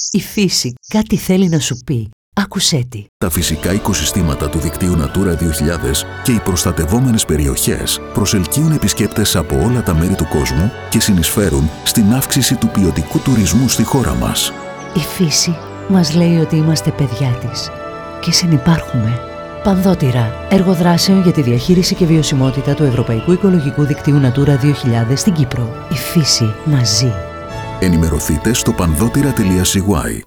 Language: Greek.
Η φύση κάτι θέλει να σου πει. Άκουσέ τη. Τα φυσικά οικοσυστήματα του δικτύου Natura 2000 και οι προστατευόμενες περιοχές προσελκύουν επισκέπτες από όλα τα μέρη του κόσμου και συνεισφέρουν στην αύξηση του ποιοτικού τουρισμού στη χώρα μας. Η φύση μας λέει ότι είμαστε παιδιά της και συνυπάρχουμε. Πανδώτηρα, έργο δράσεων για τη διαχείριση και βιωσιμότητα του Ευρωπαϊκού Οικολογικού Δικτύου Natura 2000 στην Κύπρο. Η φύση μαζί. Ενημερωθείτε στο πανδώτηρα.cy.